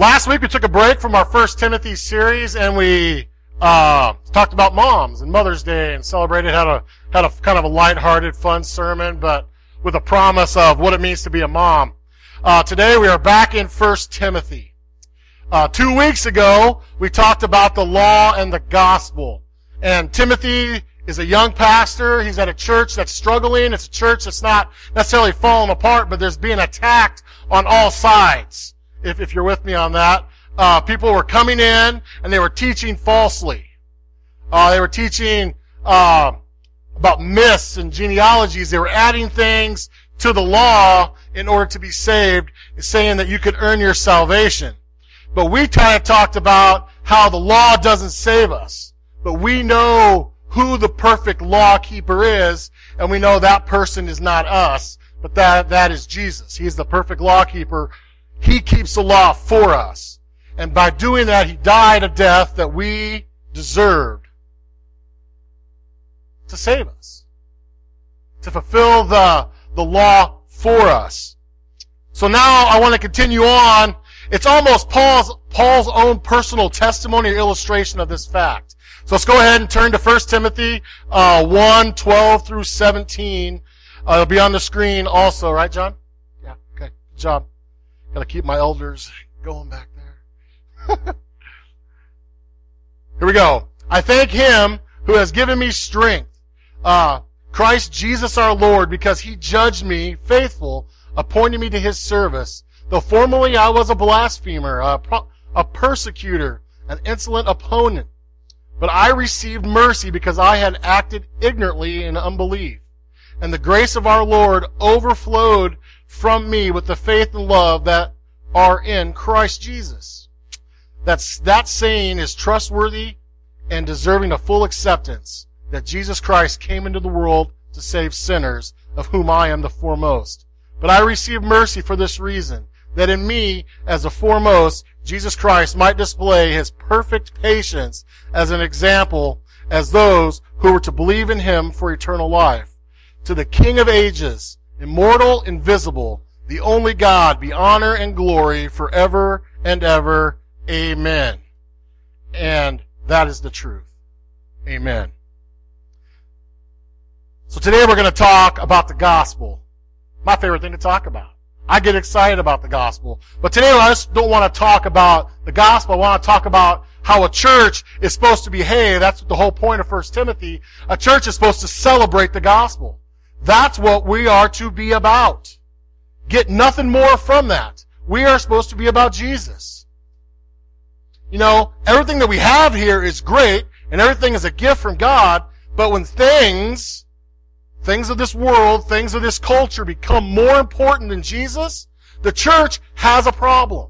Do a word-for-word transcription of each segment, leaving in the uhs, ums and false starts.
Last week we took a break from our First Timothy series, and we uh, talked about moms and Mother's Day and celebrated, had a had a kind of a lighthearted, fun sermon, but with a promise of what it means to be a mom. Uh, today we are back in First Timothy. Uh, two weeks ago we talked about the law and the gospel, and Timothy is a young pastor. He's at a church that's struggling. It's a church that's not necessarily falling apart, but there's being attacked on all sides. If, if you're with me on that, uh, people were coming in and they were teaching falsely. Uh, they were teaching, uh, about myths and genealogies. They were adding things to the law in order to be saved, saying that you could earn your salvation. But we kind of talked about how the law doesn't save us, but we know who the perfect law keeper is, and we know that person is not us, but that, that is Jesus. He is the perfect law keeper. He keeps the law for us. And by doing that, He died a death that we deserved to save us, to fulfill the, the law for us. So now I want to continue on. It's almost Paul's, Paul's own personal testimony or illustration of this fact. So let's go ahead and turn to First Timothy uh, one, twelve through seventeen. Uh, it'll be on the screen also, right, John? Yeah, okay, good job. Gotta keep my elders going back there. Here we go. I thank Him who has given me strength, uh, Christ Jesus our Lord, because He judged me faithful, appointing me to His service. Though formerly I was a blasphemer, a, pro- a persecutor, an insolent opponent. But I received mercy because I had acted ignorantly in unbelief. And the grace of our Lord overflowed from me with the faith and love that are in Christ Jesus. That's, that saying is trustworthy and deserving of full acceptance, that Jesus Christ came into the world to save sinners, of whom I am the foremost. But I received mercy for this reason, that in me, as the foremost, Jesus Christ might display His perfect patience as an example, as those who were to believe in Him for eternal life. To the King of ages, immortal, invisible, the only God, be honor and glory forever and ever. Amen. And that is the truth. Amen. So today we're going to talk about the gospel. My favorite thing to talk about. I get excited about the gospel. But today I just don't want to talk about the gospel. I want to talk about how a church is supposed to behave. That's the whole point of First Timothy. A church is supposed to celebrate the gospel. That's what we are to be about. Get nothing more from that. We are supposed to be about Jesus. You know, everything that we have here is great, and everything is a gift from God, but when things, things of this world, things of this culture become more important than Jesus, the church has a problem.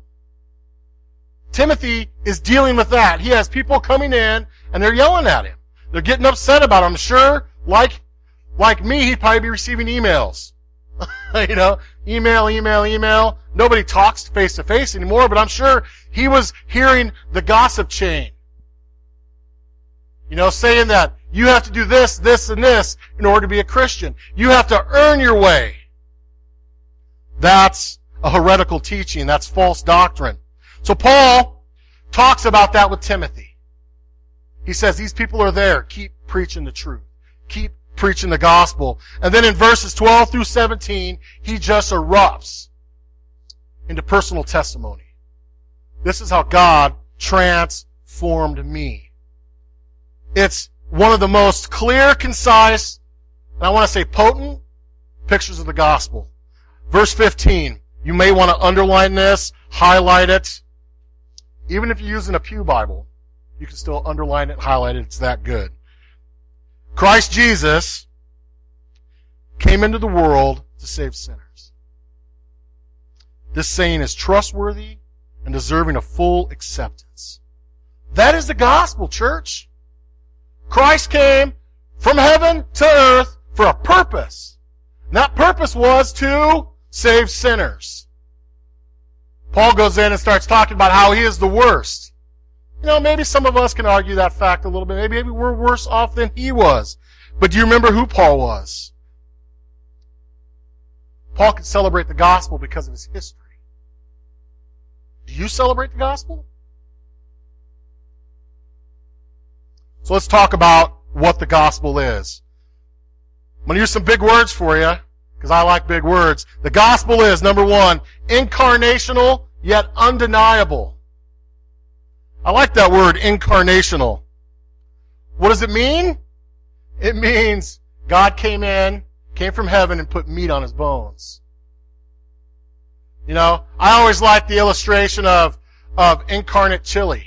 Timothy is dealing with that. He has people coming in, and they're yelling at him. They're getting upset about him. I'm sure, like Like me, he'd probably be receiving emails. you know, email, email, email. Nobody talks face to face anymore, but I'm sure he was hearing the gossip chain. You know, saying that you have to do this, this, and this in order to be a Christian. You have to earn your way. That's a heretical teaching. That's false doctrine. So Paul talks about that with Timothy. He says, these people are there. Keep preaching the truth. Keep preaching the gospel. And then in verses twelve through seventeen, he just erupts into personal testimony. This is how God transformed me. It's one of the most clear, concise, and I want to say potent pictures of the gospel. Verse fifteen. You may want to underline this, highlight it. Even if you're using a Pew Bible, you can still underline it, highlight it. It's that good. Christ Jesus came into the world to save sinners. This saying is trustworthy and deserving of full acceptance. That is the gospel, church. Christ came from heaven to earth for a purpose. And that purpose was to save sinners. Paul goes in and starts talking about how he is the worst. You know, maybe some of us can argue that fact a little bit. Maybe, maybe we're worse off than he was. But do you remember who Paul was? Paul could celebrate the gospel because of his history. Do you celebrate the gospel? So let's talk about what the gospel is. I'm going to use some big words for you, because I like big words. The gospel is, number one, incarnational yet undeniable. I like that word, incarnational. What does it mean? It means God came in, came from heaven, and put meat on his bones. You know, I always like the illustration of, of incarnate chili.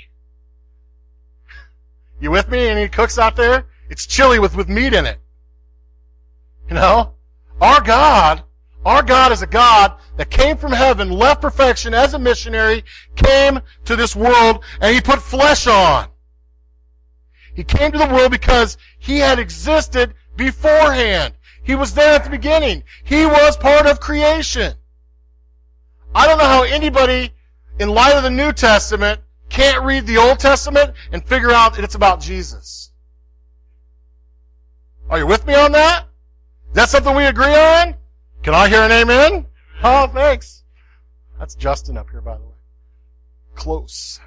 You with me? Any cooks out there? It's chili with, with meat in it. You know? Our God, our God is a God that came from heaven, left perfection as a missionary, came to this world, and he put flesh on. He came to the world because he had existed beforehand. He was there at the beginning. He was part of creation. I don't know how anybody, in light of the New Testament, can't read the Old Testament and figure out that it's about Jesus. Are you with me on that? Is that something we agree on? Can I hear an amen? Oh, thanks. That's Justin up here, by the way. Close.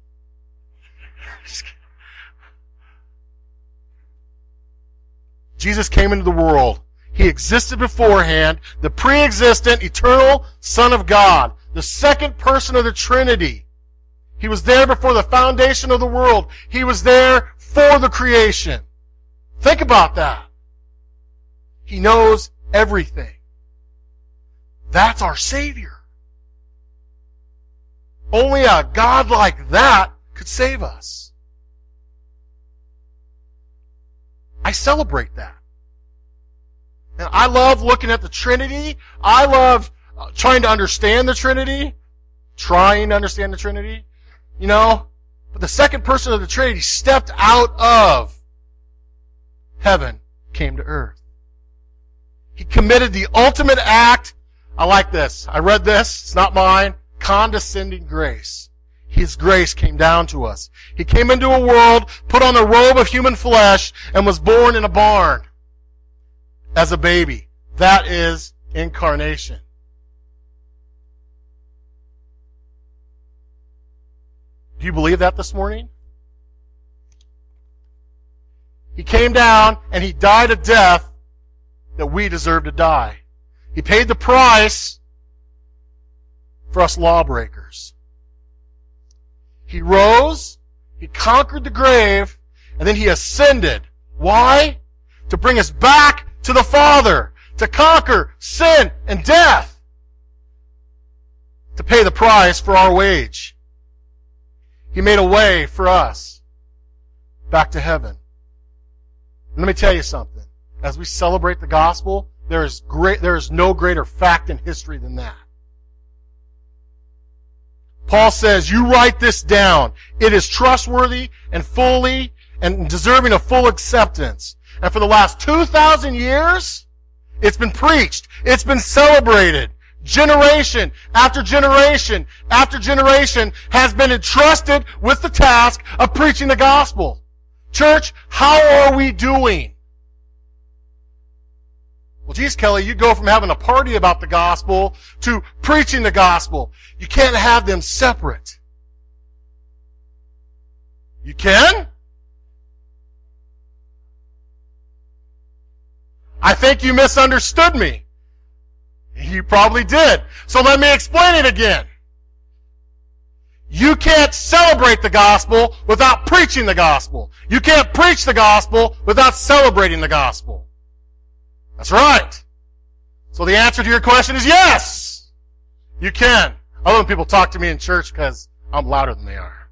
Jesus came into the world. He existed beforehand, the pre-existent, eternal Son of God, the second person of the Trinity. He was there before the foundation of the world. He was there for the creation. Think about that. He knows everything. That's our Savior. Only a God like that could save us. I celebrate that. And I love looking at the Trinity. I love trying to understand the Trinity. Trying to understand the Trinity. You know? But the second person of the Trinity stepped out of heaven, came to earth. He committed the ultimate act. I like this. I read this. It's not mine. Condescending grace. His grace came down to us. He came into a world, put on a robe of human flesh, and was born in a barn as a baby. That is incarnation. Do you believe that this morning? He came down and he died a death that we deserve to die. He paid the price for us lawbreakers. He rose, he conquered the grave, and then he ascended. Why? To bring us back to the Father, to conquer sin and death, to pay the price for our wage. He made a way for us back to heaven. And let me tell you something. As we celebrate the gospel, there is great, there is no greater fact in history than that. Paul says, you write this down. It is trustworthy and fully and deserving of full acceptance. And for the last two thousand years, it's been preached. It's been celebrated. Generation after generation after generation has been entrusted with the task of preaching the gospel. Church, how are we doing? Well, geez, Kelly, you go from having a party about the gospel to preaching the gospel. You can't have them separate. You can? I think you misunderstood me. You probably did. So let me explain it again. You can't celebrate the gospel without preaching the gospel. You can't preach the gospel without celebrating the gospel. That's right. So the answer to your question is yes. You can. I love when people talk to me in church because I'm louder than they are.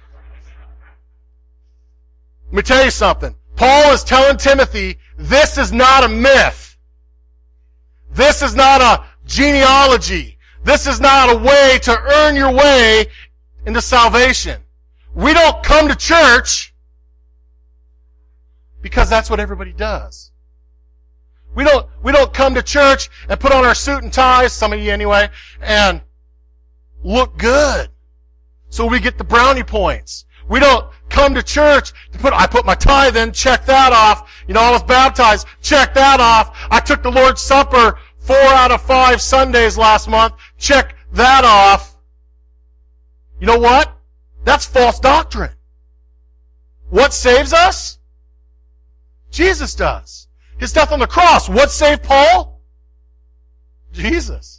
Let me tell you something. Paul is telling Timothy, this is not a myth. This is not a genealogy. This is not a way to earn your way into salvation. We don't come to church because that's what everybody does. We don't, we don't come to church and put on our suit and ties, some of you anyway, and look good so we get the brownie points. We don't come to church to put, I put my tithe in, check that off. You know, I was baptized, check that off. I took the Lord's Supper four out of five Sundays last month, check that off. You know what? That's false doctrine. What saves us? Jesus does. His death on the cross. What saved Paul? Jesus.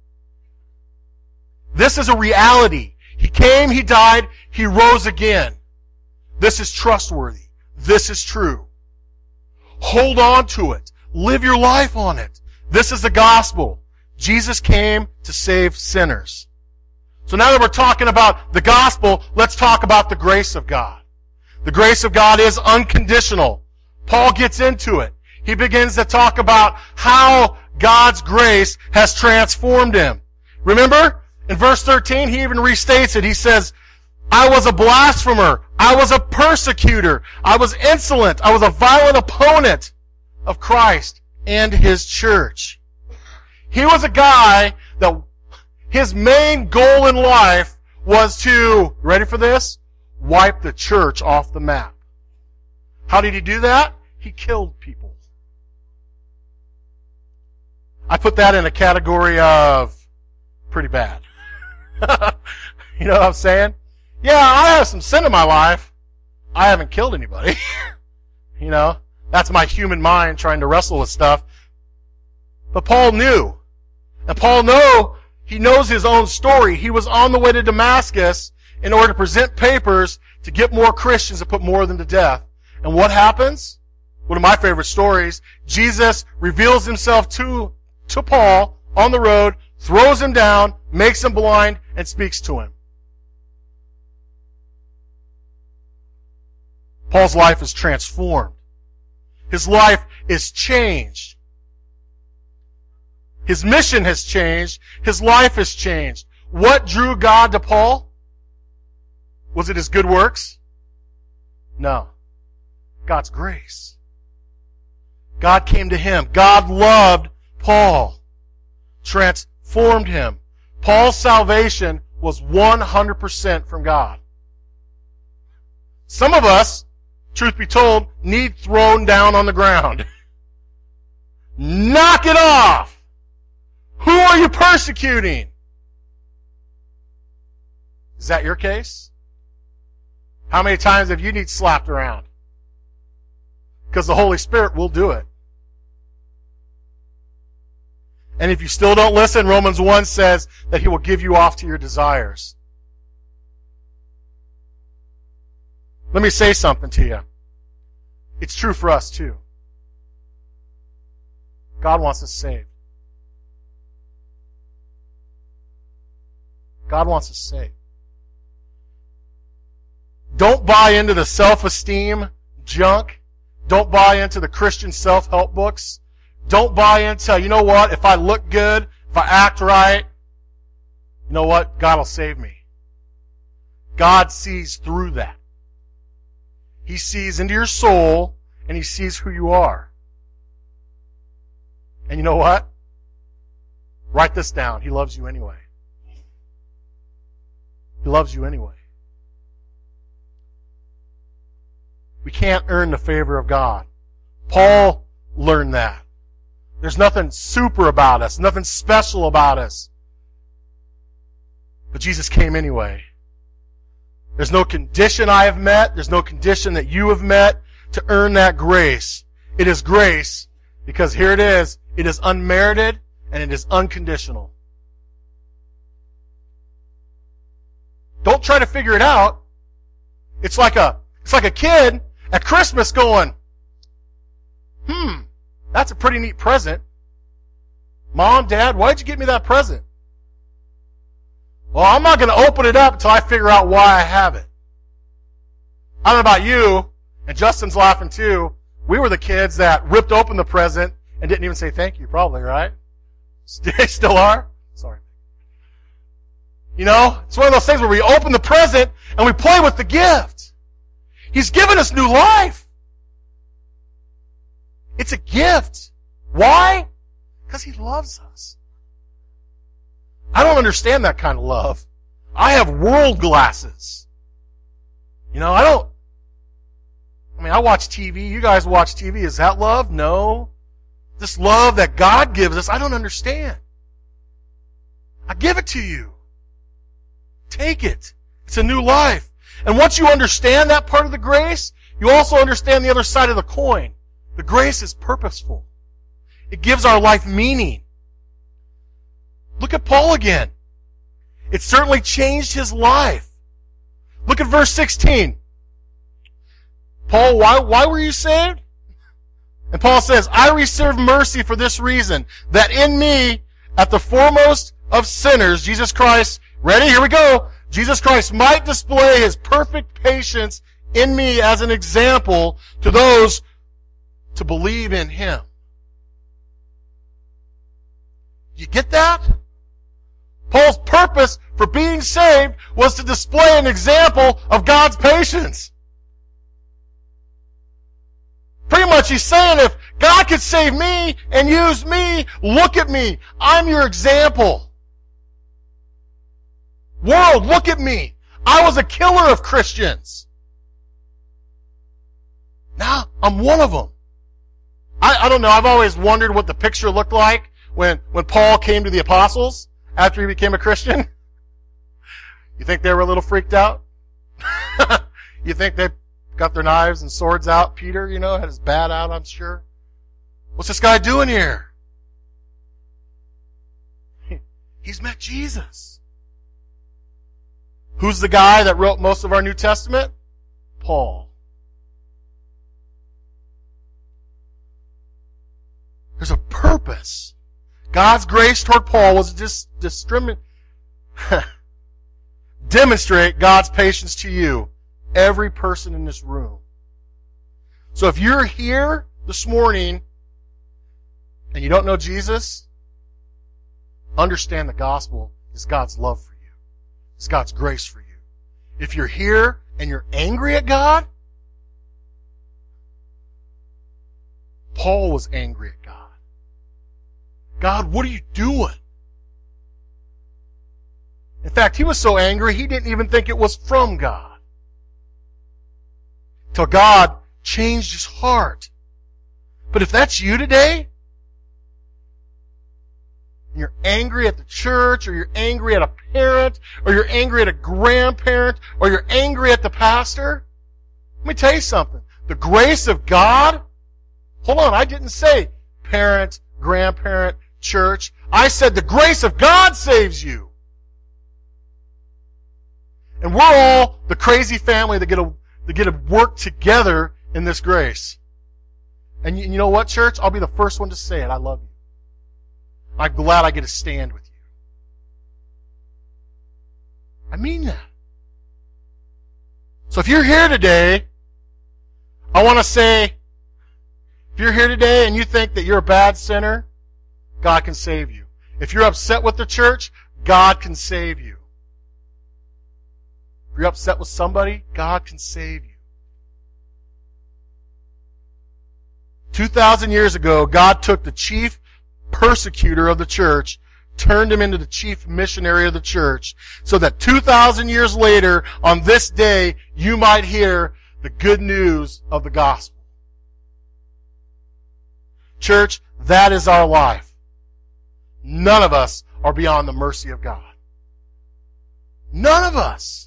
This is a reality. He came, He died, He rose again. This is trustworthy. This is true. Hold on to it. Live your life on it. This is the gospel. Jesus came to save sinners. So now that we're talking about the gospel, let's talk about the grace of God. The grace of God is unconditional. Paul gets into it. He begins to talk about how God's grace has transformed him. Remember, in verse thirteen, he even restates it. He says, I was a blasphemer. I was a persecutor. I was insolent. I was a violent opponent of Christ and His church. He was a guy that his main goal in life was to, ready for this? Wipe the church off the map. How did he do that? He killed people. I put that in a category of pretty bad. You know what I'm saying? Yeah, I have some sin in my life. I haven't killed anybody. You know, that's my human mind trying to wrestle with stuff. But Paul knew. And Paul know, he knows his own story. He was on the way to Damascus in order to present papers to get more Christians to put more of them to death. And what happens? One of my favorite stories, Jesus reveals himself to, to Paul on the road, throws him down, makes him blind, and speaks to him. Paul's life is transformed. His life is changed. His mission has changed. His life has changed. What drew God to Paul? Was it his good works? No. God's grace. God came to him. God loved Paul. Transformed him. Paul's salvation was one hundred percent from God. Some of us, truth be told, need thrown down on the ground. Knock it off! Who are you persecuting? Is that your case? How many times have you need slapped around? Because the Holy Spirit will do it. And if you still don't listen, Romans one says that He will give you off to your desires. Let me say something to you. It's true for us too. God wants us saved. God wants us saved. Don't buy into the self-esteem junk. Don't buy into the Christian self-help books. Don't buy into, you know what, if I look good, if I act right, you know what, God will save me. God sees through that. He sees into your soul, and He sees who you are. And you know what? Write this down. He loves you anyway. He loves you anyway. We can't earn the favor of God. Paul learned that. There's nothing super about us, nothing special about us. But Jesus came anyway. There's no condition I have met, there's no condition that you have met to earn that grace. It is grace because here it is, it is unmerited and it is unconditional. Don't try to figure it out. It's like a, it's like a kid at Christmas going, hmm, that's a pretty neat present. Mom, Dad, why'd you get me that present? Well, I'm not going to open it up until I figure out why I have it. I don't know about you, and Justin's laughing too. We were the kids that ripped open the present and didn't even say thank you, probably, right? They still are? Sorry. You know, it's one of those things where we open the present and we play with the gift. He's given us new life. It's a gift. Why? Because He loves us. I don't understand that kind of love. I have world glasses. You know, I don't, I mean, I watch T V. You guys watch T V. Is that love? No. This love that God gives us, I don't understand. I give it to you. Take it. It's a new life. And once you understand that part of the grace, you also understand the other side of the coin. The grace is purposeful. It gives our life meaning. Look at Paul again. It certainly changed his life. Look at verse sixteen. Paul, why, why were you saved? And Paul says, I received mercy for this reason, that in me, at the foremost of sinners, Jesus Christ, ready? Here we go. Jesus Christ might display his perfect patience in me as an example to those to believe in him. You get that? Paul's purpose for being saved was to display an example of God's patience. Pretty much he's saying, if God could save me and use me, look at me. I'm your example. World, look at me. I was a killer of Christians. Now, I'm one of them. I, I don't know, I've always wondered what the picture looked like when, when Paul came to the apostles after he became a Christian. You think they were a little freaked out? You think they got their knives and swords out? Peter, you know, had his bat out, I'm sure. What's this guy doing here? He's met Jesus. Who's the guy that wrote most of our New Testament? Paul. There's a purpose. God's grace toward Paul was just distrimi- demonstrate God's patience to you, every person in this room. So if you're here this morning and you don't know Jesus, understand the gospel is God's love for you. It's God's grace for you. If you're here and you're angry at God, Paul was angry at God. God, what are you doing? In fact, he was so angry, he didn't even think it was from God. Till God changed his heart. But if that's you today, and you're angry at the church, or you're angry at a parent, or you're angry at a grandparent, or you're angry at the pastor, let me tell you something. The grace of God, hold on, I didn't say parent, grandparent, church. I said the grace of God saves you. And we're all the crazy family that get to, that get to work together in this grace. And you, you know what, church? I'll be the first one to say it. I love you. I'm glad I get to stand with you. I mean that. So if you're here today, I want to say, if you're here today and you think that you're a bad sinner, God can save you. If you're upset with the church, God can save you. If you're upset with somebody, God can save you. Two thousand years ago, God took the chief persecutor of the church, turned him into the chief missionary of the church, so that two thousand years later, on this day, you might hear the good news of the gospel. Church, that is our life. None of us are beyond the mercy of God. None of us.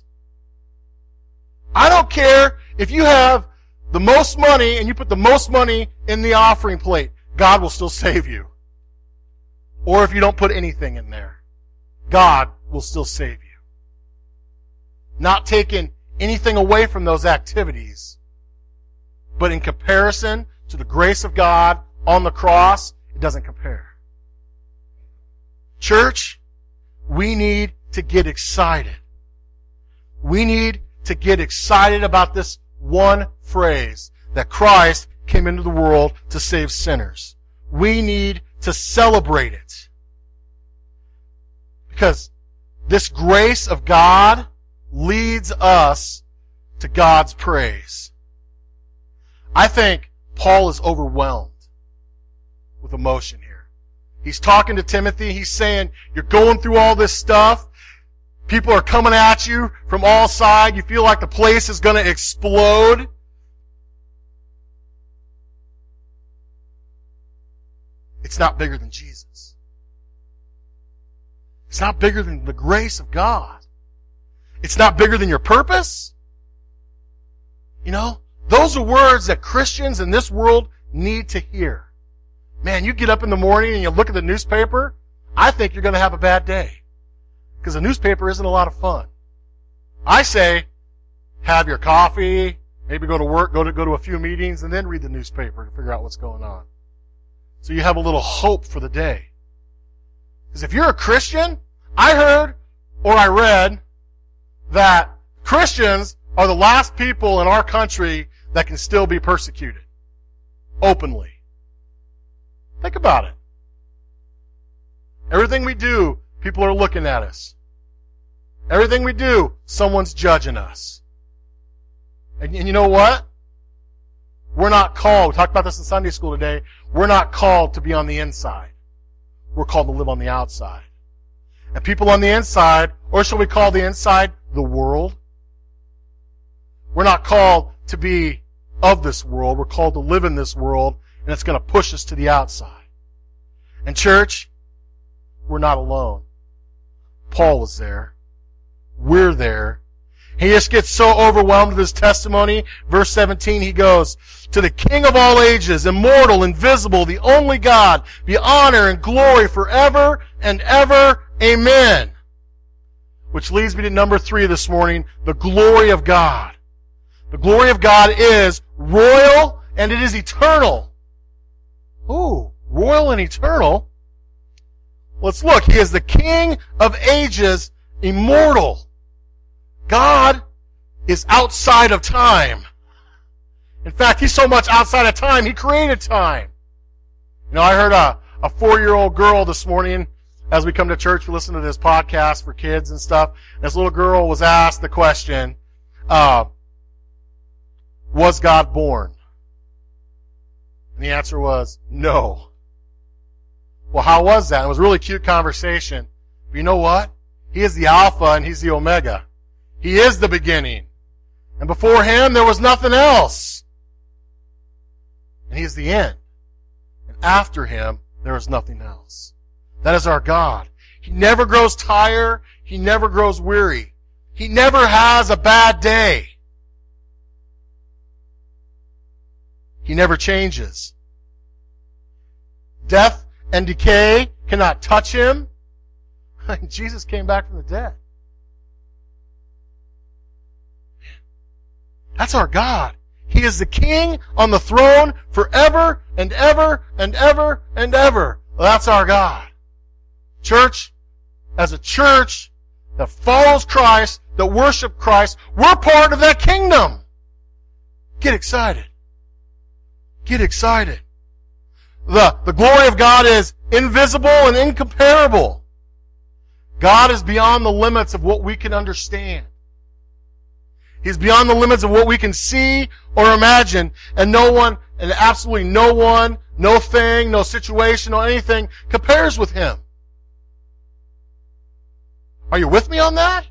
I don't care if you have the most money and you put the most money in the offering plate. God will still save you. Or if you don't put anything in there, God will still save you. Not taking anything away from those activities, but in comparison to the grace of God on the cross, it doesn't compare. Church, we need to get excited. We need to get excited about this one phrase, that Christ came into the world to save sinners. We need to celebrate it. Because this grace of God leads us to God's praise. I think Paul is overwhelmed with emotion here. He's talking to Timothy. He's saying, you're going through all this stuff. People are coming at you from all sides. You feel like the place is going to explode. It's not bigger than Jesus. It's not bigger than the grace of God. It's not bigger than your purpose? You know, those are words that Christians in this world need to hear. Man, you get up in the morning and you look at the newspaper, I think you're going to have a bad day. Because the newspaper isn't a lot of fun. I say, have your coffee, maybe go to work, go to, go to a few meetings, and then read the newspaper to figure out what's going on. So you have a little hope for the day. Because if you're a Christian, I heard or I read that Christians are the last people in our country that can still be persecuted openly. Think about it. Everything we do, people are looking at us. Everything we do, someone's judging us. And, and you know what? We're not called, we talked about this in Sunday school today, we're not called to be on the inside. We're called to live on the outside. And people on the inside, or shall we call the inside the world? We're not called to be of this world. We're called to live in this world, and it's going to push us to the outside. And church, we're not alone. Paul was there. We're there. He just gets so overwhelmed with his testimony. Verse seventeen, he goes, to the King of all ages, immortal, invisible, the only God, be honor and glory forever and ever. Amen. Which leads me to number three this morning, the glory of God. The glory of God is royal and it is eternal. Ooh, royal and eternal. Let's look. He is the King of ages, immortal. God is outside of time. In fact, He's so much outside of time, He created time. You know, I heard a, a four-year-old girl this morning, as we come to church, we listen to this podcast for kids and stuff. And this little girl was asked the question, uh, was God born? And the answer was, no. Well, how was that? It was a really cute conversation. But you know what? He is the Alpha and He's the Omega. He is the beginning. And before Him, there was nothing else. And He is the end. And after Him, there is nothing else. That is our God. He never grows tired. He never grows weary. He never has a bad day. He never changes. Death and decay cannot touch Him. Jesus came back from the dead. That's our God. He is the King on the throne forever and ever and ever and ever. Well, that's our God. Church, as a church that follows Christ, that worship Christ, we're part of that kingdom. Get excited. Get excited. The, the glory of God is invisible and incomparable. God is beyond the limits of what we can understand. He's beyond the limits of what we can see or imagine, and no one, and absolutely no one, no thing, no situation, or anything compares with Him. Are you with me on that?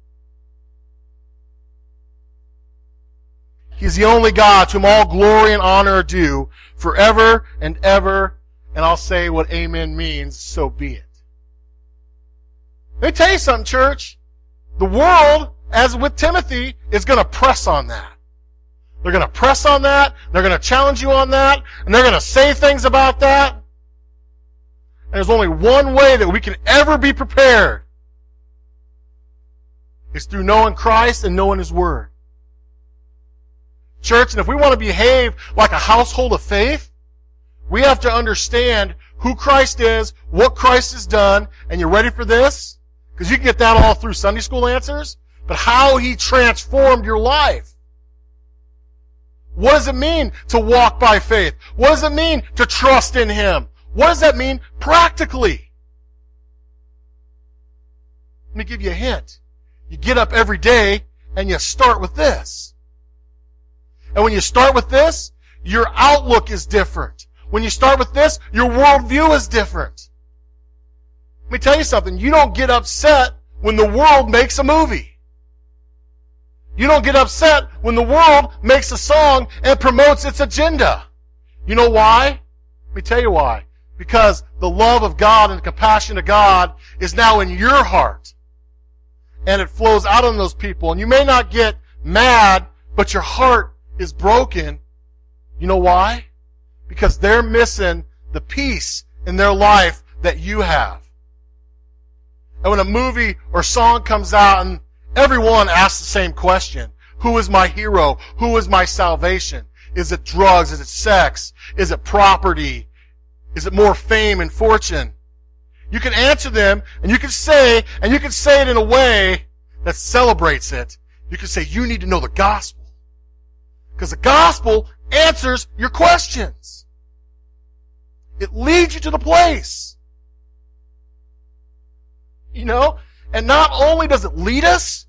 He's the only God to whom all glory and honor are due forever and ever. And I'll say what amen means, so be it. Let me tell you something, church. The world, as with Timothy, is going to press on that. They're going to press on that. They're going to challenge you on that. And they're going to say things about that. And there's only one way that we can ever be prepared. It's through knowing Christ and knowing His Word. Church, and if we want to behave like a household of faith, we have to understand who Christ is, what Christ has done, and you ready for this? Because you can get that all through Sunday school answers, but how He transformed your life. What does it mean to walk by faith? What does it mean to trust in Him? What does that mean practically? Let me give you a hint. You get up every day and you start with this. And when you start with this, your outlook is different. When you start with this, your worldview is different. Let me tell you something. You don't get upset when the world makes a movie. You don't get upset when the world makes a song and promotes its agenda. You know why? Let me tell you why. Because the love of God and the compassion of God is now in your heart. and it flows out on those people. And you may not get mad, but your heart is broken. You know why? Because they're missing the peace in their life that you have. And when a movie or song comes out and everyone asks the same question, who is my hero? Who is my salvation? Is it drugs? Is it sex? Is it property? Is it more fame and fortune? You can answer them, and you can say, and you can say it in a way that celebrates it. You can say, you need to know the gospel. Because the gospel answers your questions. It leads you to the place. You know? And not only does it lead us,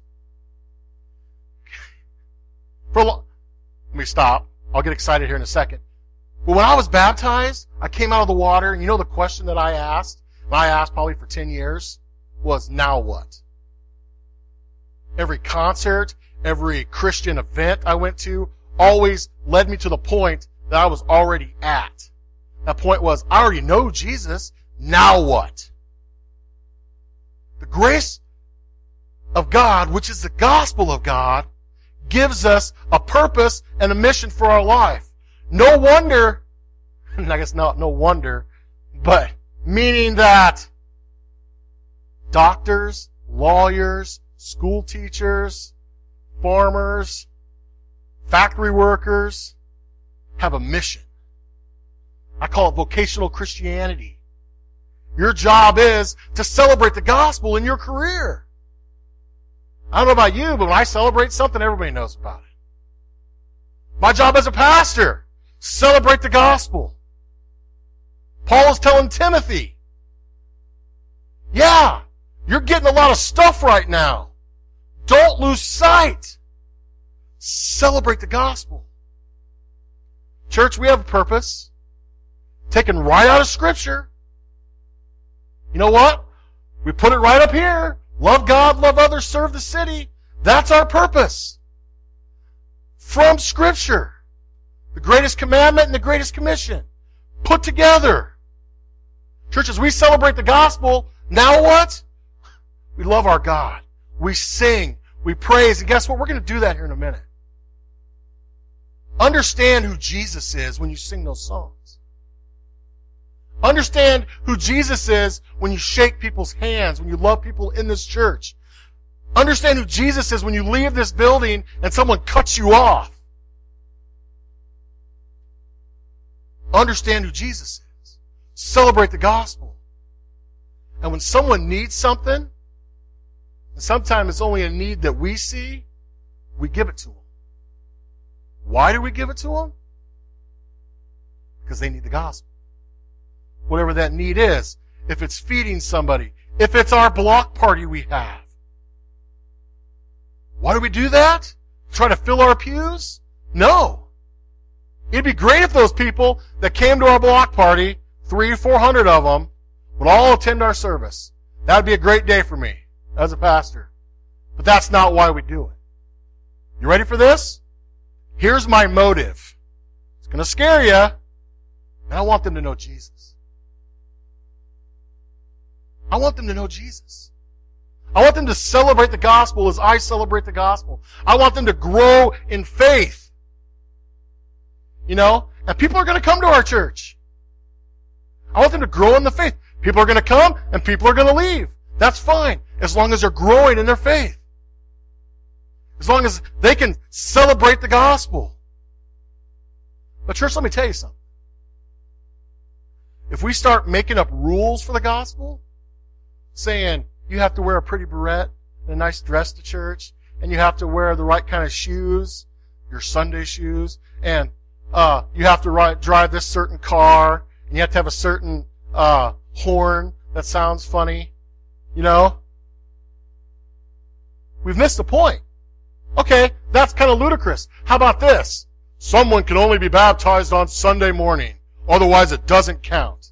for a lo- let me stop. I'll get excited here in a second. But when I was baptized, I came out of the water, and you know the question that I asked, and I asked probably for ten years, was, now what? Every concert, every Christian event I went to, always led me to the point that I was already at. That point was, I already know Jesus, now what? The grace of God, which is the gospel of God, gives us a purpose and a mission for our life. No wonder, and I guess not no wonder, but meaning that doctors, lawyers, school teachers, farmers, factory workers have a mission. I call it vocational Christianity. Your job is to celebrate the gospel in your career. I don't know about you, but when I celebrate something, everybody knows about it. My job as a pastor, celebrate the gospel. Paul is telling Timothy, yeah, you're getting a lot of stuff right now. Don't lose sight. Celebrate the gospel. Church, we have a purpose. Taken right out of Scripture. You know what? We put it right up here. Love God, love others, serve the city. That's our purpose. From Scripture. The greatest commandment and the greatest commission. Put together. Church, as we celebrate the gospel, now what? We love our God. We sing. We praise. And guess what? We're going to do that here in a minute. Understand who Jesus is when you sing those songs. Understand who Jesus is when you shake people's hands, when you love people in this church. Understand who Jesus is when you leave this building and someone cuts you off. Understand who Jesus is. Celebrate the gospel. And when someone needs something, and sometimes it's only a need that we see, we give it to them. Why do we give it to them? Because they need the gospel. Whatever that need is. If it's feeding somebody. If it's our block party we have. Why do we do that? Try to fill our pews? No. It'd be great if those people that came to our block party, three or four hundred of them, would all attend our service. That would be a great day for me as a pastor. But that's not why we do it. You ready for this? Here's my motive. It's going to scare you, and I want them to know Jesus. I want them to know Jesus. I want them to celebrate the gospel as I celebrate the gospel. I want them to grow in faith. You know? And people are going to come to our church. I want them to grow in the faith. People are going to come, and people are going to leave. That's fine, as long as they're growing in their faith. As long as they can celebrate the gospel. But church, let me tell you something. If we start making up rules for the gospel, saying you have to wear a pretty beret and a nice dress to church, and you have to wear the right kind of shoes, your Sunday shoes, and uh, you have to ride, drive this certain car, and you have to have a certain uh, horn that sounds funny, you know, we've missed the point. Okay, that's kind of ludicrous. How about this? Someone can only be baptized on Sunday morning, otherwise it doesn't count.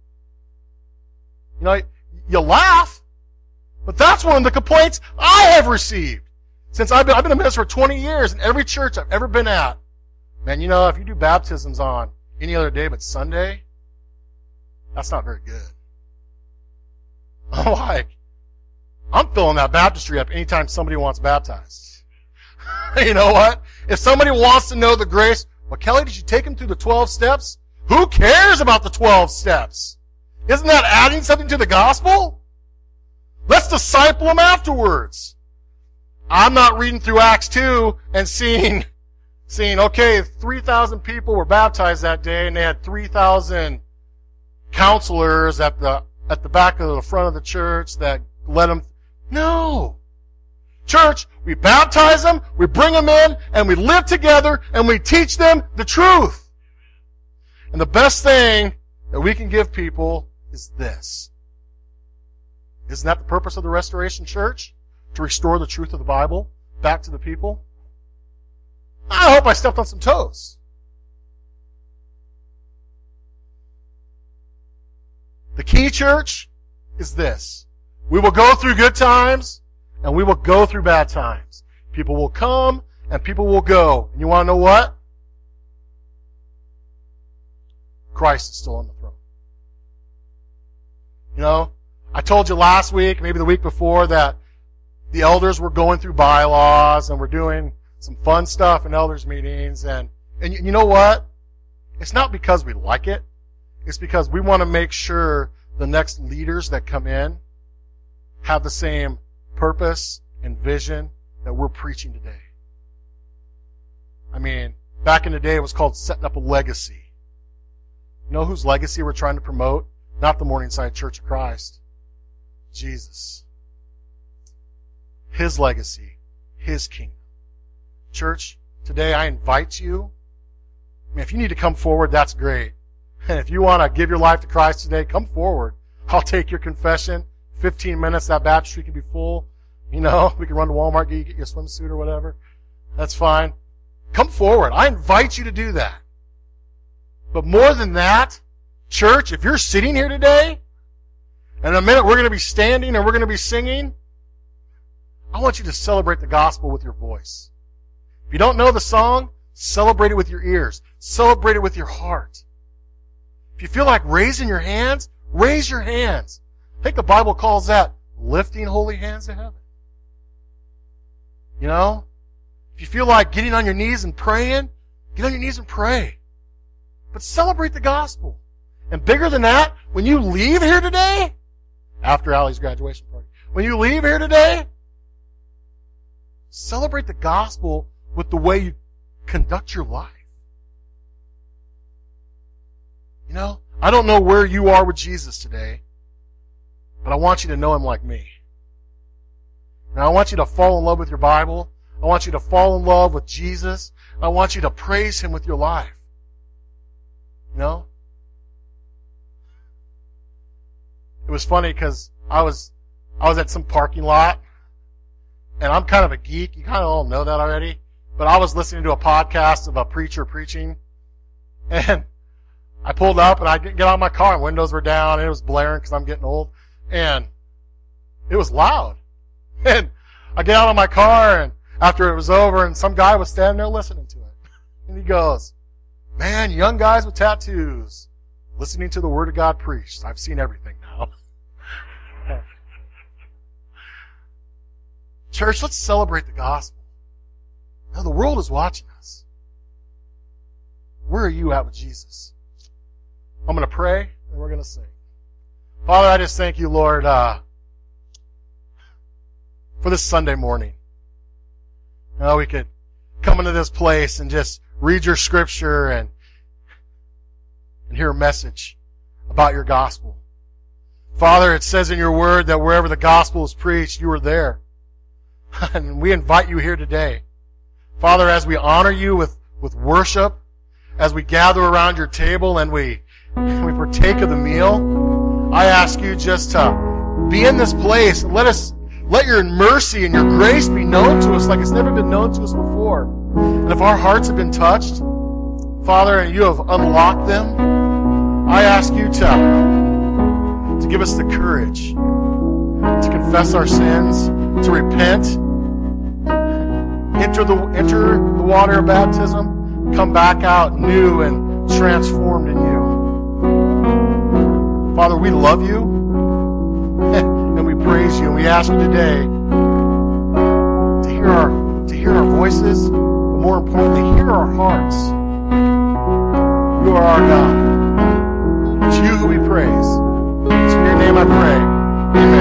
You know, you laugh, but that's one of the complaints I have received. Since I've been, I've been a minister for twenty years, and every church I've ever been at, man, you know, if you do baptisms on any other day but Sunday, that's not very good. I'm like, I'm filling that baptistry up anytime somebody wants baptized. You know what? If somebody wants to know the grace, well, Kelly, did you take them through the twelve steps? Who cares about the twelve steps? Isn't that adding something to the gospel? Let's disciple them afterwards. I'm not reading through Acts two and seeing, seeing, okay, three thousand people were baptized that day and they had three thousand counselors at the, at the back of the front of the church that led them. No. Church, we baptize them, we bring them in, and we live together, and we teach them the truth. And the best thing that we can give people is this. Isn't that the purpose of the Restoration Church? To restore the truth of the Bible back to the people? I hope I stepped on some toes. The key, church, is this. We will go through good times, and we will go through bad times. People will come, and people will go. And you want to know what? Christ is still on the throne. You know, I told you last week, maybe the week before, that the elders were going through bylaws, and we're doing some fun stuff in elders meetings. And, and you know what? It's not because we like it. It's because we want to make sure the next leaders that come in have the same purpose and vision that we're preaching today. I mean, back in the day it was called setting up a legacy. You know whose legacy we're trying to promote? Not the Morningside Church of Christ. Jesus. His legacy. His kingdom. Church, today I invite you. I mean, if you need to come forward, that's great. And if you want to give your life to Christ today, come forward. I'll take your confession. Fifteen minutes, that baptistry can be full. You know, we can run to Walmart, get you get your swimsuit or whatever. That's fine. Come forward. I invite you to do that. But more than that, church, if you're sitting here today, and in a minute we're going to be standing and we're going to be singing, I want you to celebrate the gospel with your voice. If you don't know the song, celebrate it with your ears. Celebrate it with your heart. If you feel like raising your hands, raise your hands. I think the Bible calls that lifting holy hands to heaven. You know? If you feel like getting on your knees and praying, get on your knees and pray. But celebrate the gospel. And bigger than that, when you leave here today, after Allie's graduation party, when you leave here today, celebrate the gospel with the way you conduct your life. You know, I don't know where you are with Jesus today, but I want you to know Him like me. Now, I want you to fall in love with your Bible. I want you to fall in love with Jesus. I want you to praise Him with your life. You know? It was funny because I was, I was at some parking lot, and I'm kind of a geek. You kind of all know that already. But I was listening to a podcast of a preacher preaching, and I pulled up, and I get out of my car, and windows were down, and it was blaring because I'm getting old, and it was loud. And I get out of my car, and after it was over, and some guy was standing there listening to it. And he goes, "Man, young guys with tattoos, listening to the Word of God preached. I've seen everything now." Church, let's celebrate the gospel. Now, the world is watching us. Where are you at with Jesus? I'm going to pray, and we're going to sing. Father, I just thank you, Lord, uh, for this Sunday morning. You know, we could come into this place and just read your scripture and, and hear a message about your gospel. Father, it says in your word that wherever the gospel is preached, you are there. And we invite you here today. Father, as we honor you with, with worship, as we gather around your table and we, and we partake of the meal, I ask you just to be in this place and let us, let your mercy and your grace be known to us like it's never been known to us before. And if our hearts have been touched, Father, and you have unlocked them, I ask you to, to give us the courage to confess our sins, to repent, enter the, enter the water of baptism, come back out new and transformed in you. Father, we love you, and we praise praise you, and we ask you today to hear our, to hear our voices, but more importantly, hear our hearts. You are our God. It's you who we praise. It's in your name I pray. Amen.